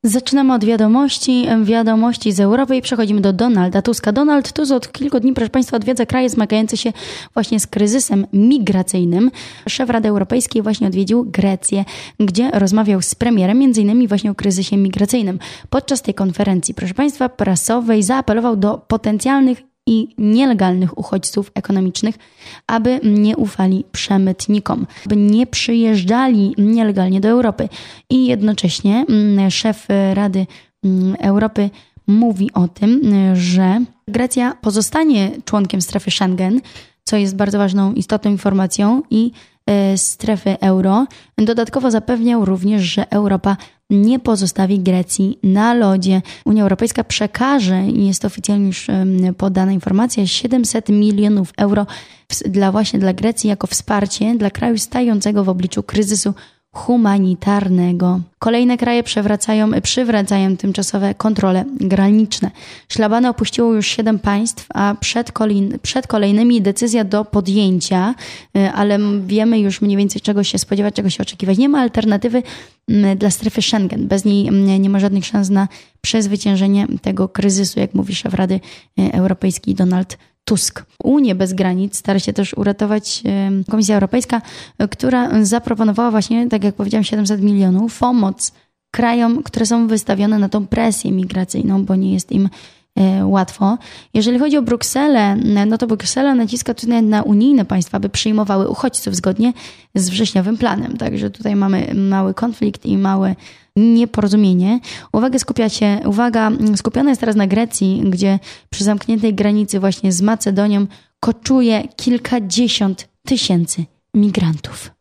Zaczynamy od wiadomości z Europy i przechodzimy do Donalda Tuska. Donald Tusk od kilku dni, proszę Państwa, odwiedza kraje zmagające się właśnie z kryzysem migracyjnym. Szef Rady Europejskiej właśnie odwiedził Grecję, gdzie rozmawiał z premierem m.in. właśnie o kryzysie migracyjnym. Podczas tej konferencji, proszę Państwa, prasowej zaapelował do potencjalnych i nielegalnych uchodźców ekonomicznych, aby nie ufali przemytnikom, aby nie przyjeżdżali nielegalnie do Europy. I jednocześnie szef Rady Europy mówi o tym, że Grecja pozostanie członkiem strefy Schengen, co jest bardzo ważną, istotną informacją, i strefy euro. Dodatkowo zapewniał również, że Europa nie pozostawi Grecji na lodzie. Unia Europejska przekaże, i jest to oficjalnie już podana informacja, 700 milionów euro dla Grecji jako wsparcie dla kraju stającego w obliczu kryzysu humanitarnego. Kolejne kraje przywracają tymczasowe kontrole graniczne. Szlabany opuściło już 7 państw, a przed kolejnymi decyzja do podjęcia, ale wiemy już mniej więcej czego się spodziewać, czego się oczekiwać. Nie ma alternatywy dla strefy Schengen. Bez niej nie ma żadnych szans na przezwyciężenie tego kryzysu, jak mówi szef Rady Europejskiej Donald Tusk. Unię bez granic stara się też uratować Komisja Europejska, która zaproponowała właśnie, tak jak powiedziałam, 700 milionów pomoc krajom, które są wystawione na tą presję migracyjną, bo nie jest im łatwo. Jeżeli chodzi o Brukselę, no to Bruksela naciska tutaj na unijne państwa, by przyjmowały uchodźców zgodnie z wrześniowym planem. Także tutaj mamy mały konflikt i małe nieporozumienie. Uwaga skupiona jest teraz na Grecji, gdzie przy zamkniętej granicy właśnie z Macedonią koczuje kilkadziesiąt tysięcy migrantów.